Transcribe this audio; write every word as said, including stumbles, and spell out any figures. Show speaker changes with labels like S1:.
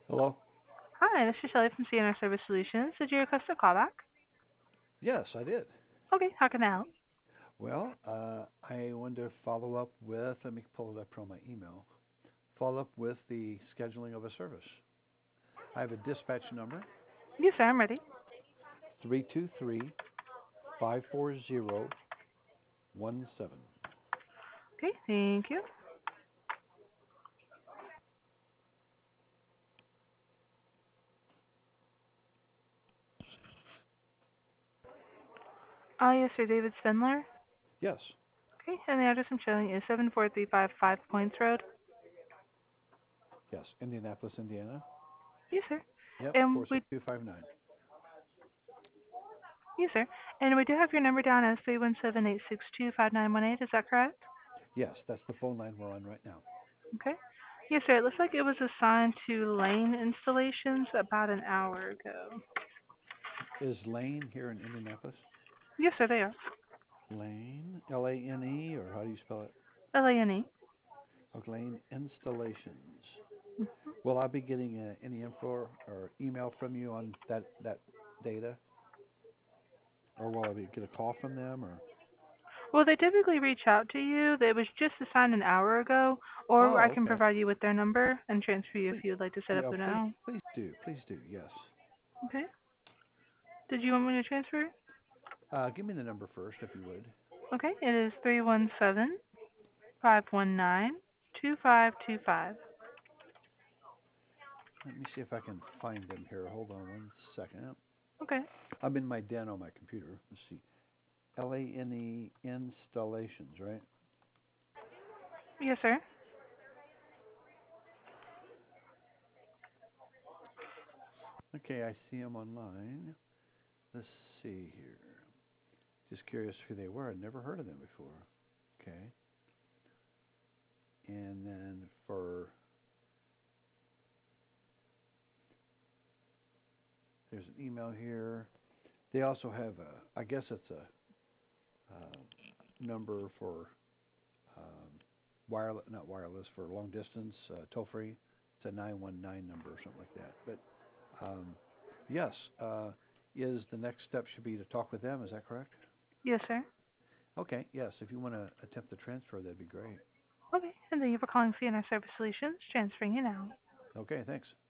S1: Hello?
S2: Hi, this is Shelly from C N R Service Solutions. Did you request a callback?
S1: Yes, I did.
S2: Okay, how can I help?
S1: Well, uh, I wanted to follow up with, let me pull it up from my email, follow up with the scheduling of a service. I have a dispatch number,
S2: Yes, sir, I'm ready.
S1: three two three, five four zero, one seven.
S2: Okay, thank you. Ah, yes, sir, David Spindler.
S1: Yes,
S2: Okay, and the address I'm showing is seven four three five Five Points Road.
S1: yes, Indianapolis, Indiana.
S2: Yes, sir.
S1: Yep,
S2: And we,
S1: four six two five nine.
S2: yes, sir. And we do have your number down as three one seven eight six two five nine one eight. Is that correct?
S1: Yes, that's the phone line we're on right now.
S2: Okay. Yes, sir. It looks like it was assigned to Lane Installations about an hour ago.
S1: Is Lane here in Indianapolis?
S2: Yes, sir, they are.
S1: Lane, L A N E, or how do you spell it?
S2: L A N E.
S1: Okay, Lane Installations. Will I be getting uh, any info or email from you on that, that data? Or will I be, get a call from them? Or
S2: Well, they typically reach out to you. It was just assigned an hour ago, or I
S1: oh,
S2: can
S1: okay.
S2: provide you with their number and transfer you if
S1: Please,
S2: you would like to set up
S1: yeah,
S2: the
S1: please,
S2: now.
S1: please do, please do. Yes.
S2: Okay. Did you want me to transfer?
S1: Uh, give me the number first, if you would.
S2: Okay. It is three one seven five one nine two five two five.
S1: Let me see if I can find them here. Hold on one second.
S2: Okay.
S1: I'm in my den on my computer. Let's see. L A N E installations, right?
S2: Yes, sir.
S1: Okay, I see them online. Let's see here. Just curious who they were. I'd never heard of them before. Okay. And then for there's an email here. They also have a, I guess it's a, uh number for um, wireless, not wireless, for long distance, uh, toll free. It's a nine one nine number or something like that. But um, yes, uh, is the next step should be to talk with them. Is that correct?
S2: Yes, sir.
S1: Okay. Yes. If you want to attempt the transfer, that'd be great.
S2: Okay. And thank you for calling C N R Service Solutions. Transferring you now.
S1: Okay. Thanks.